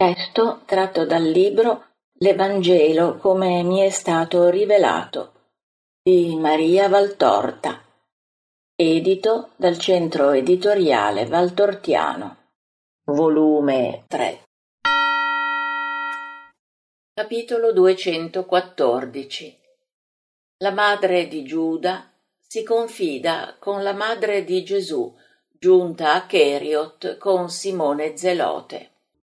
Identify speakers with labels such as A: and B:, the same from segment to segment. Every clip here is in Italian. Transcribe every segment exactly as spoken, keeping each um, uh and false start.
A: Testo tratto dal libro L'Evangelo come mi è stato rivelato di Maria Valtorta, edito dal Centro Editoriale Valtortiano, volume tre. Capitolo duecentoquattordici. La madre di Giuda si confida con la madre di Gesù, giunta a Cheriot con Simone Zelote.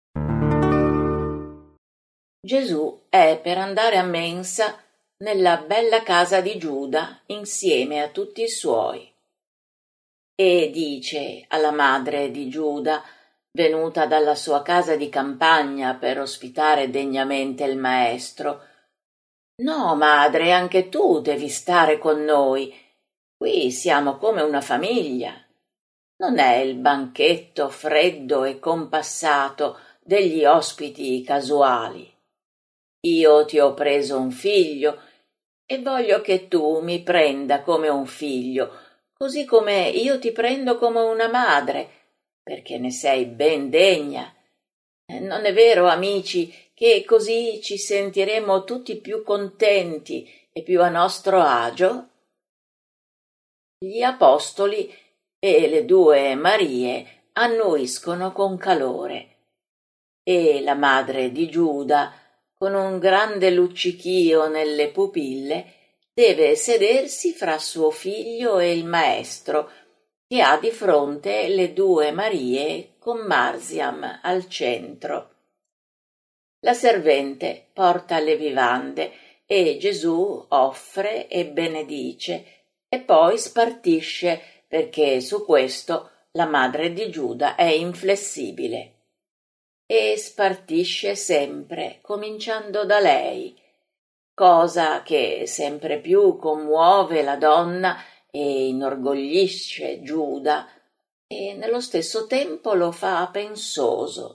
A: Gesù è per andare a mensa nella bella casa di Giuda insieme a tutti i suoi. E dice alla madre di Giuda, venuta dalla sua casa di campagna per ospitare degnamente il maestro: «No, madre, anche tu devi stare con noi. Qui siamo come una famiglia. Non è il banchetto freddo e compassato degli ospiti casuali. Io ti ho preso un figlio e voglio che tu mi prenda come un figlio, così come io ti prendo come una madre, perché ne sei ben degna. Non è vero, amici, che così ci sentiremo tutti più contenti e più a nostro agio?» Gli apostoli e le due Marie annuiscono con calore e la madre di Giuda, con un grande luccichio nelle pupille, deve sedersi fra suo figlio e il maestro, che ha di fronte le due Marie con Marsiam al centro. La servente porta le vivande e Gesù offre e benedice e poi spartisce, perché su questo la madre di Giuda è inflessibile. E spartisce sempre, cominciando da lei, cosa che sempre più commuove la donna e inorgoglisce Giuda e nello stesso tempo lo fa pensoso.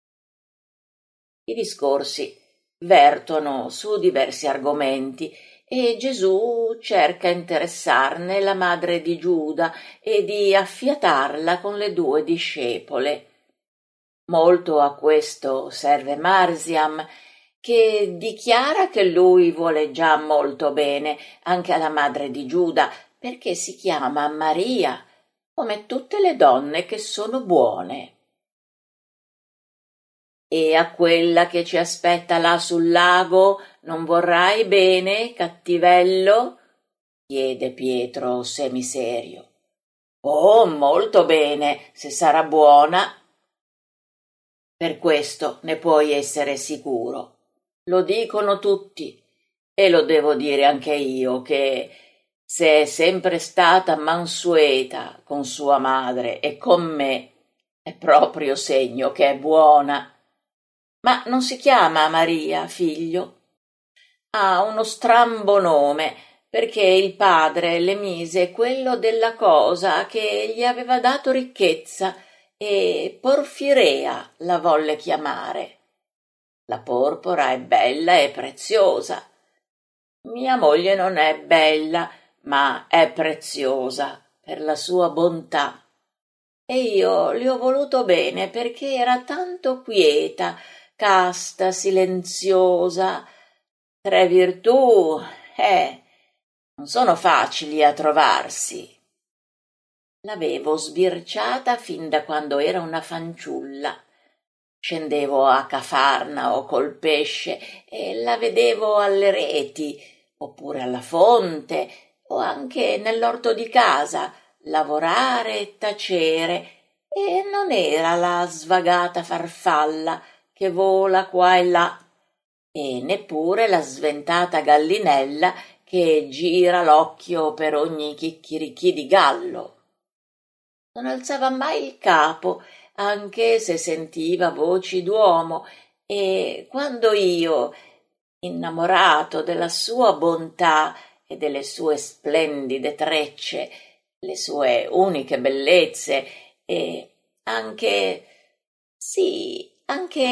A: I discorsi vertono su diversi argomenti e Gesù cerca interessarne la madre di Giuda e di affiatarla con le due discepole. Molto a questo serve Marsiam, che dichiara che lui vuole già molto bene anche alla madre di Giuda, perché si chiama Maria, come tutte le donne che sono buone. «E a quella che ci aspetta là sul lago non vorrai bene, cattivello?» chiede Pietro semiserio. «Oh, molto bene, se sarà buona». «Per questo ne puoi essere sicuro. Lo dicono tutti, e lo devo dire anche io, che se è sempre stata mansueta con sua madre e con me, è proprio segno che è buona. Ma non si chiama Maria, figlio. Ha uno strambo nome, perché il padre le mise quello della cosa che gli aveva dato ricchezza, e Porfirea la volle chiamare. La porpora è bella e preziosa. Mia moglie non è bella, ma è preziosa per la sua bontà. E io le ho voluto bene perché era tanto quieta, casta, silenziosa. Tre virtù, eh, non sono facili a trovarsi. L'avevo sbirciata fin da quando era una fanciulla. Scendevo a Cafarnao col pesce e la vedevo alle reti, oppure alla fonte, o anche nell'orto di casa, lavorare e tacere, e non era la svagata farfalla che vola qua e là, e neppure la sventata gallinella che gira l'occhio per ogni chicchirichì di gallo. Non alzava mai il capo, anche se sentiva voci d'uomo, e quando io, innamorato della sua bontà e delle sue splendide trecce, le sue uniche bellezze, e anche, sì, anche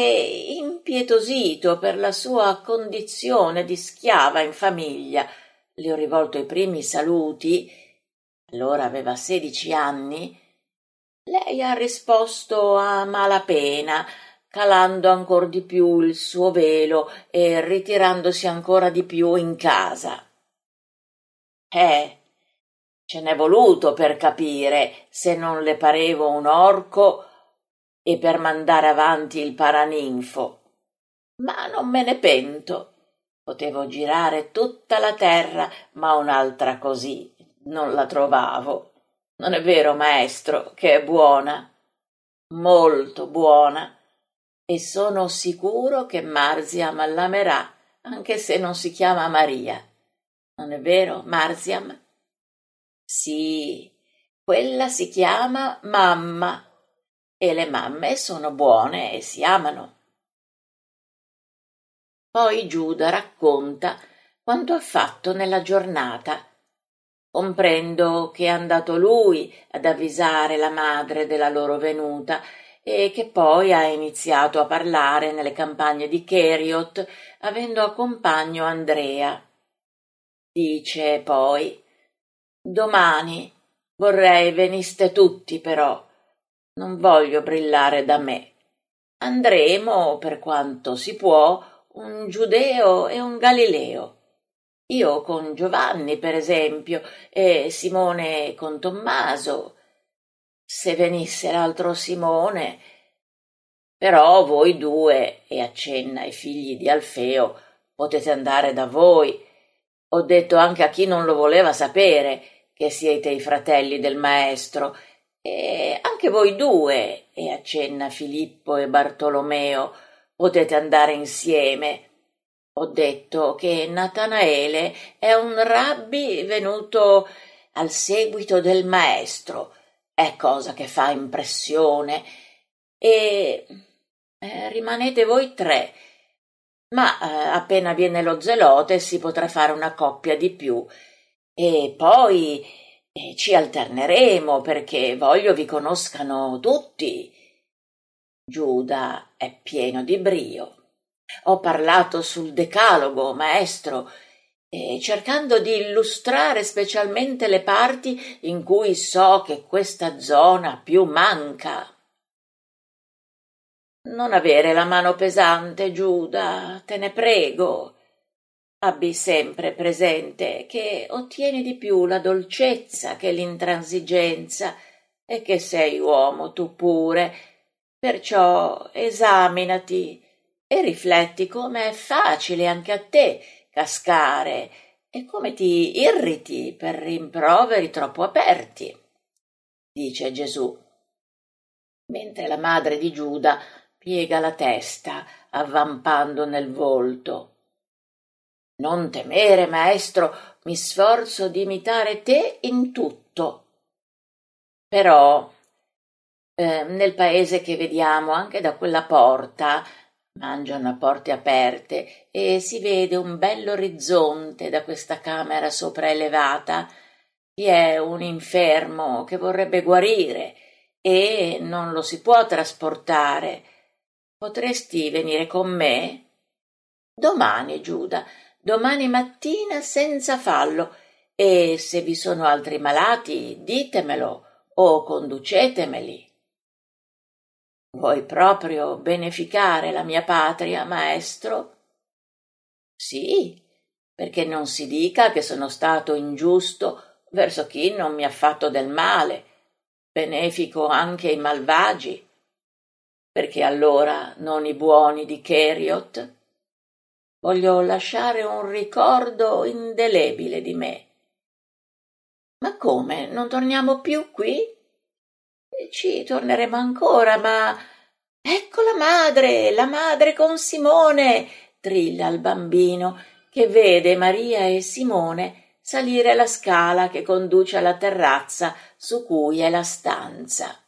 A: impietosito per la sua condizione di schiava in famiglia, le ho rivolto i primi saluti, allora aveva sedici anni, lei ha risposto a malapena, calando ancor di più il suo velo e ritirandosi ancora di più in casa. Eh, ce n'è voluto per capire se non le parevo un orco e per mandare avanti il paraninfo. Ma non me ne pento. Potevo girare tutta la terra, ma un'altra così non la trovavo. Non è vero, maestro, che è buona? Molto buona. E sono sicuro che Marziam l'amerà, anche se non si chiama Maria. Non è vero, Marziam? Sì, quella si chiama mamma. E le mamme sono buone e si amano. Poi Giuda racconta quanto ha fatto nella giornata. Comprendo che è andato lui ad avvisare la madre della loro venuta e che poi ha iniziato a parlare nelle campagne di Keriot, avendo a compagno Andrea. Dice poi: «Domani vorrei veniste tutti, però non voglio brillare da me. Andremo, per quanto si può, un giudeo e un galileo. Io con Giovanni, per esempio, e Simone con Tommaso. Se venisse l'altro Simone. Però voi due», e accenna ai figli di Alfeo, «potete andare da voi. Ho detto anche a chi non lo voleva sapere che siete i fratelli del maestro. E anche voi due», e accenna Filippo e Bartolomeo, «potete andare insieme. Ho detto che Natanaele è un rabbi venuto al seguito del maestro. È cosa che fa impressione. E eh, rimanete voi tre. Ma eh, appena viene lo zelote si potrà fare una coppia di più. E poi eh, ci alterneremo perché voglio vi conoscano tutti». Giuda è pieno di brio. «Ho parlato sul decalogo, maestro, e cercando di illustrare specialmente le parti in cui so che questa zona più manca». Non avere la mano pesante, Giuda, te ne prego. Abbi sempre presente che ottieni di più la dolcezza che l'intransigenza e che sei uomo tu pure. Perciò esaminati e rifletti come è facile anche a te cascare e come ti irriti per rimproveri troppo aperti, dice Gesù, mentre la madre di Giuda piega la testa, avvampando nel volto. «Non temere, maestro, mi sforzo di imitare te in tutto. Però eh, nel paese che vediamo anche da quella porta, mangiano a porte aperte e si vede un bell'orizzonte da questa camera sopraelevata, vi è un infermo che vorrebbe guarire e non lo si può trasportare. Potresti venire con me? Domani, Giuda, domani mattina senza fallo, e se vi sono altri malati ditemelo o conducetemeli». «Vuoi proprio beneficare la mia patria, maestro?» «Sì, perché non si dica che sono stato ingiusto verso chi non mi ha fatto del male. Benefico anche i malvagi. Perché allora non i buoni di Keriot? Voglio lasciare un ricordo indelebile di me». «Ma come? Non torniamo più qui?» «Ci torneremo ancora, ma ecco la madre, la madre con Simone», trilla il bambino, che vede Maria e Simone salire la scala che conduce alla terrazza su cui è la stanza.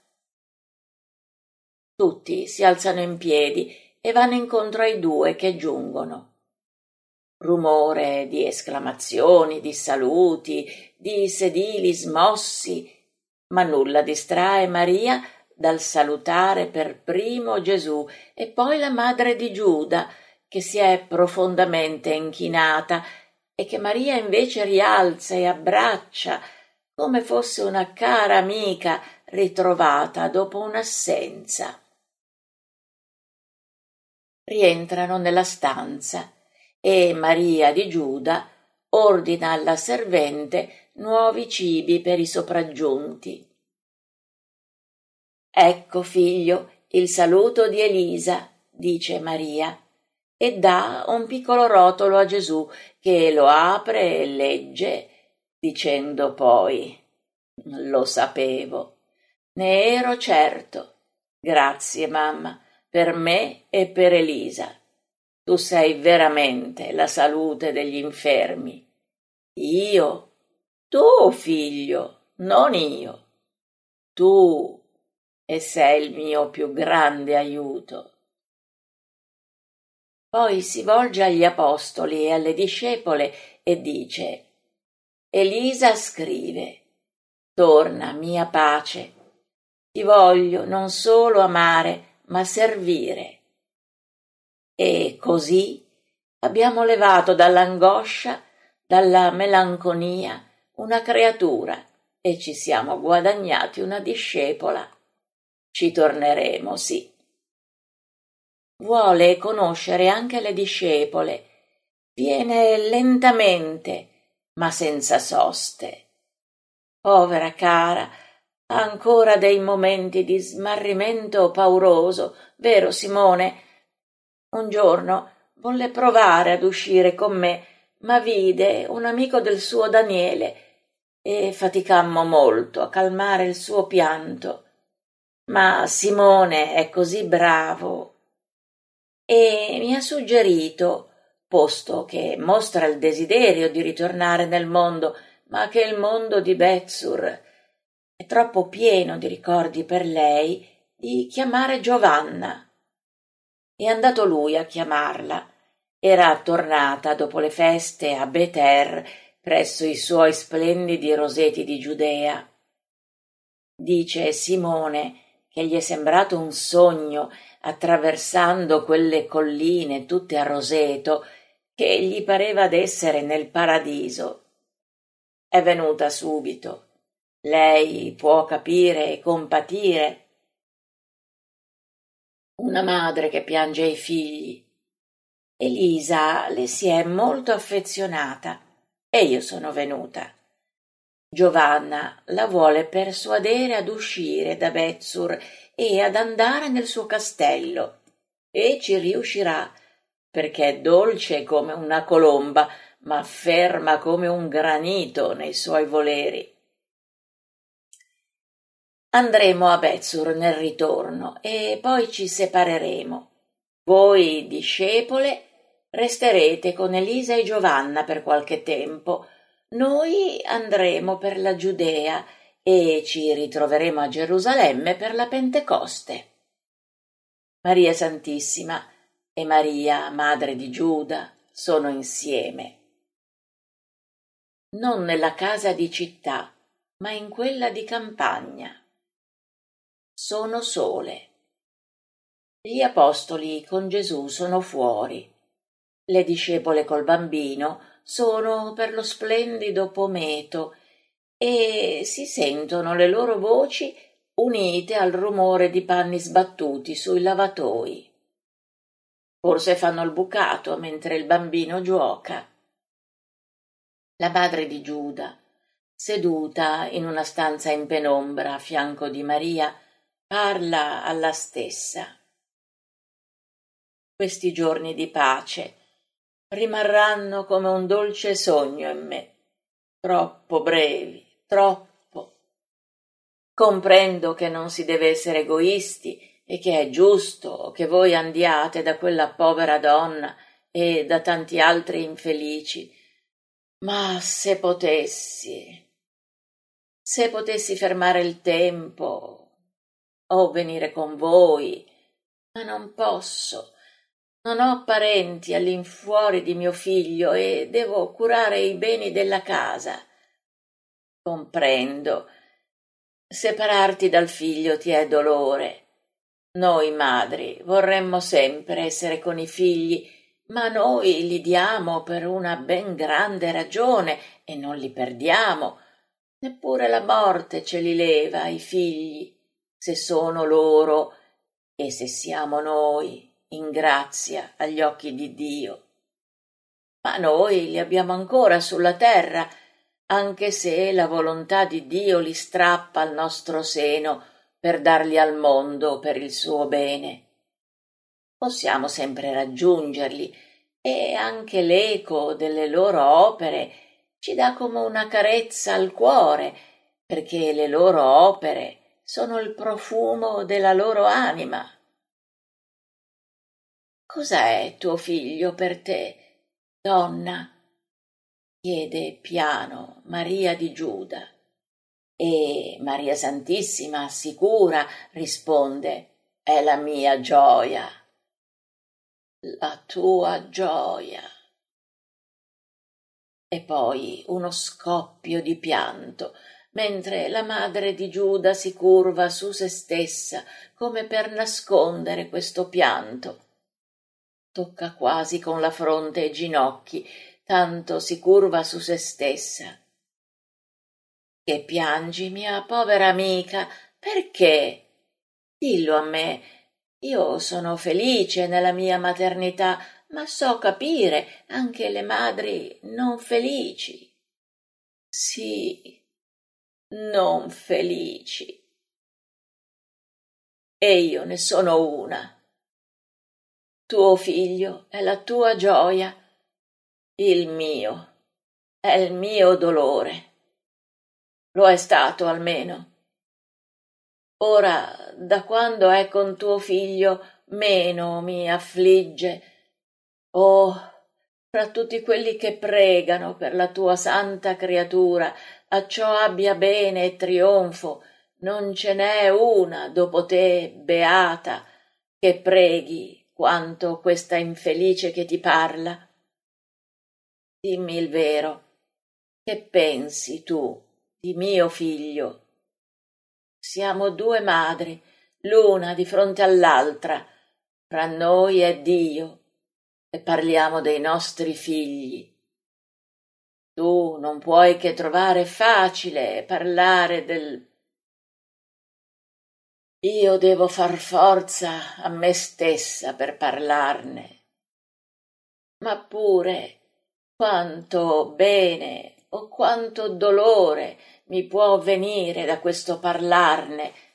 A: Tutti si alzano in piedi e vanno incontro ai due che giungono. Rumore di esclamazioni, di saluti, di sedili smossi, ma nulla distrae Maria dal salutare per primo Gesù e poi la madre di Giuda, che si è profondamente inchinata e che Maria invece rialza e abbraccia come fosse una cara amica ritrovata dopo un'assenza. rientrano nella stanza e Maria di Giuda ordina alla servente nuovi cibi per i sopraggiunti. «Ecco, figlio, il saluto di Elisa», dice Maria, e dà un piccolo rotolo a Gesù, che lo apre e legge, dicendo poi: «Lo sapevo, ne ero certo. Grazie, mamma, per me e per Elisa. Tu sei veramente la salute degli infermi». «Io? Tu, figlio, non io. Tu, e sei il mio più grande aiuto». Poi si volge agli apostoli e alle discepole e dice: «Elisa scrive: torna, mia pace. Ti voglio non solo amare, ma servire». E così abbiamo levato dall'angoscia, dalla melanconia, una creatura e ci siamo guadagnati una discepola. Ci torneremo, sì. Vuole conoscere anche le discepole. Viene lentamente, ma senza soste. Povera cara, ha ancora dei momenti di smarrimento pauroso, vero, Simone? Un giorno volle provare ad uscire con me, ma vide un amico del suo Daniele e faticammo molto a calmare il suo pianto. Ma Simone è così bravo e mi ha suggerito, posto che mostra il desiderio di ritornare nel mondo, ma che il mondo di Betsur è troppo pieno di ricordi per lei, di chiamare Giovanna. È andato lui a chiamarla. Era tornata dopo le feste a Beter, presso i suoi splendidi roseti di Giudea. Dice Simone che gli è sembrato un sogno, attraversando quelle colline tutte a roseto, che gli pareva d'essere nel paradiso. È venuta subito. Lei può capire e compatire. Una madre che piange i figli. Elisa le si è molto affezionata e io sono venuta. Giovanna la vuole persuadere ad uscire da Betsur e ad andare nel suo castello, e ci riuscirà, perché è dolce come una colomba, ma ferma come un granito nei suoi voleri. Andremo a Betsur nel ritorno e poi ci separeremo. Voi, discepole, resterete con Elisa e Giovanna per qualche tempo. Noi andremo per la Giudea e ci ritroveremo a Gerusalemme per la Pentecoste. Maria Santissima e Maria, Madre di Giuda, sono insieme. Non nella casa di città, ma in quella di campagna. Sono sole. Gli apostoli con Gesù sono fuori. Le discepole col bambino sono per lo splendido pometo e si sentono le loro voci unite al rumore di panni sbattuti sui lavatoi. Forse fanno il bucato mentre il bambino gioca. La madre di Giuda, seduta in una stanza in penombra a fianco di Maria, parla alla stessa. Questi giorni di pace rimarranno come un dolce sogno in me, troppo brevi, troppo. Comprendo che non si deve essere egoisti e che è giusto che voi andiate da quella povera donna e da tanti altri infelici, ma se potessi, se potessi fermare il tempo o venire con voi, ma non posso. Non ho parenti all'infuori di mio figlio e devo curare i beni della casa. Comprendo. Separarti dal figlio ti è dolore. Noi madri vorremmo sempre essere con i figli, ma noi li diamo per una ben grande ragione e non li perdiamo. Neppure la morte ce li leva i figli, se sono loro e se siamo noi in grazia agli occhi di Dio. Ma noi li abbiamo ancora sulla terra, anche se la volontà di Dio li strappa al nostro seno per darli al mondo per il suo bene. Possiamo sempre raggiungerli e anche l'eco delle loro opere ci dà come una carezza al cuore, perché le loro opere sono il profumo della loro anima. Cos'è tuo figlio per te, donna? Chiede piano Maria di Giuda. E Maria Santissima, sicura, risponde: è la mia gioia. La tua gioia. E poi uno scoppio di pianto, mentre la madre di Giuda si curva su se stessa come per nascondere questo pianto. Tocca quasi con la fronte i ginocchi, tanto si curva su se stessa. Che piangi, mia povera amica? Perché? Dillo a me. Io sono felice nella mia maternità, ma so capire anche le madri non felici. Sì, non felici. E io ne sono una. Tuo figlio è la tua gioia, il mio è il mio dolore. Lo è stato almeno. Ora, da quando è con tuo figlio, meno mi affligge. Oh, fra tutti quelli che pregano per la tua santa creatura, acciò abbia bene e trionfo, non ce n'è una dopo te, beata, che preghi quanto questa infelice che ti parla. Dimmi il vero, che pensi tu di mio figlio? Siamo due madri, l'una di fronte all'altra, fra noi e Dio, e parliamo dei nostri figli. Tu non puoi che trovare facile parlare del... Io devo far forza a me stessa per parlarne. Ma pure quanto bene o quanto dolore mi può venire da questo parlarne